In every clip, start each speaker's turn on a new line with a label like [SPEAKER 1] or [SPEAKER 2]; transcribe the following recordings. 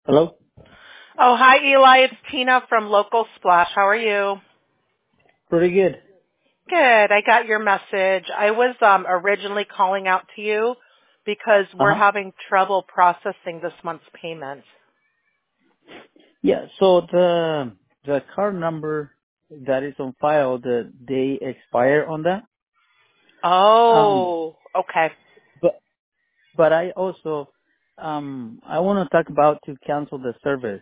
[SPEAKER 1] Hello?
[SPEAKER 2] Oh, hi, Eli. It's Tina from Local Splash. How are you?
[SPEAKER 1] Pretty good.
[SPEAKER 2] Good. I got your message. I was originally calling out to you because we're
[SPEAKER 1] Uh-huh.
[SPEAKER 2] having trouble processing this month's payment.
[SPEAKER 1] Yeah, so the card number that is on file, they expire on that. Um
[SPEAKER 2] Oh, okay.
[SPEAKER 1] but I also I want to talk about to cancel the service.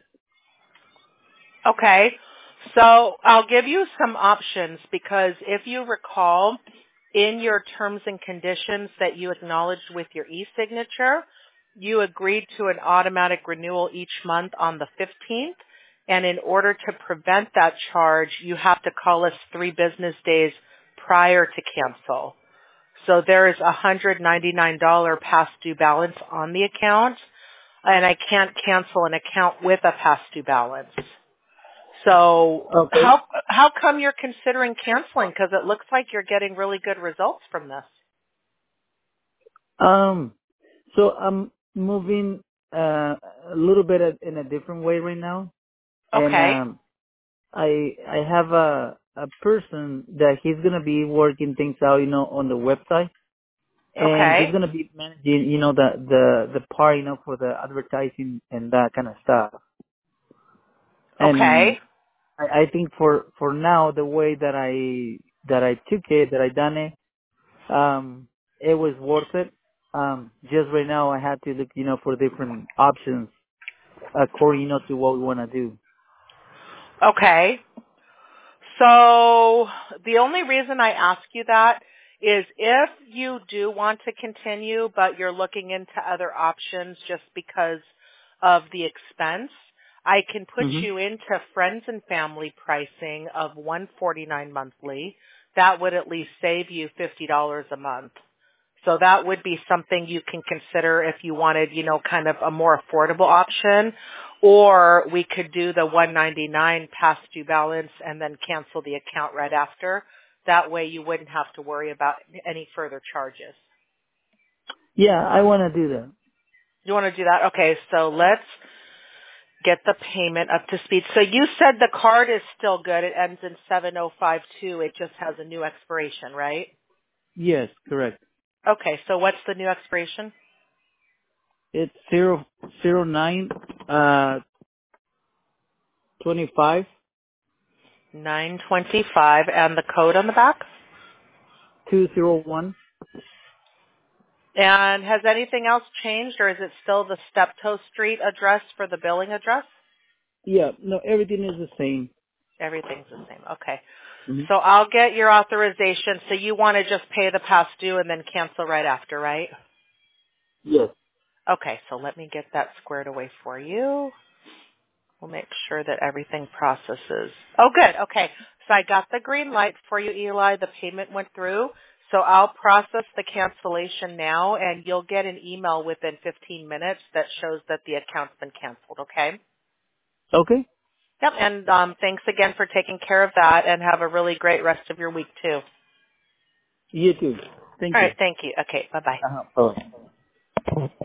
[SPEAKER 2] Okay. So I'll give you some options because if you recall in your terms and conditions that you acknowledged with your e-signature, you agreed to an automatic renewal each month on the 15th. And in order to prevent that charge, you have to call us 3 business days prior to cancel. So there is a $199 past due balance on the account, and I can't cancel an account with a past due balance. So
[SPEAKER 1] Okay.
[SPEAKER 2] how come you're considering canceling? Because it looks like you're getting really good results from this.
[SPEAKER 1] Um so I'm moving a little bit in a different way right now, and
[SPEAKER 2] Okay.
[SPEAKER 1] I have a person that he's going to be working things out, on the website. And he's
[SPEAKER 2] Okay.
[SPEAKER 1] gonna be managing, the part, for the advertising and that kind of stuff. And
[SPEAKER 2] Okay.
[SPEAKER 1] I think for now, the way that I took it, that I done it, it was worth it. Just right now, I had to look, for different options according, to what we want to do.
[SPEAKER 2] Okay. So the only reason I ask you that is if you do want to continue, but you're looking into other options just because of the expense, I can put
[SPEAKER 1] hmm
[SPEAKER 2] you into friends and family pricing of $149 monthly. That would at least save you $50 a month. So that would be something you can consider if you wanted, kind of a more affordable option. Or we could do the 199 past due balance and then cancel the account right after. That way you wouldn't have to worry about any further charges.
[SPEAKER 1] Yeah, I want to do that.
[SPEAKER 2] You want to do that? Okay, so let's get the payment up to speed. So you said the card is still good. It ends in 7052. It just has a new expiration, right?
[SPEAKER 1] Yes, correct.
[SPEAKER 2] Okay, so what's the new expiration?
[SPEAKER 1] It's 009 25
[SPEAKER 2] 925 and the code on the back?
[SPEAKER 1] 201.
[SPEAKER 2] And has anything else changed, or is it still the Steptoe Street address for the billing address?
[SPEAKER 1] Yeah, no, everything is the same.
[SPEAKER 2] Everything's the same. Okay.
[SPEAKER 1] hmm
[SPEAKER 2] So I'll get your authorization. So you want to just pay the past due and then cancel right after, right?
[SPEAKER 1] Yes.
[SPEAKER 2] Okay, so let me get that squared away for you. We'll make sure that everything processes. Oh, good. Okay. So I got the green light for you, Eli. The payment went through. So I'll process the cancellation now, and you'll get an email within 15 minutes that shows that the account's been canceled, okay?
[SPEAKER 1] Okay.
[SPEAKER 2] Yep, and thanks again for taking care of that, and have a really great rest of your week, too.
[SPEAKER 1] You too. Thank
[SPEAKER 2] All
[SPEAKER 1] you.
[SPEAKER 2] right, thank you. Okay, bye-bye.
[SPEAKER 1] Uh-huh. Bye.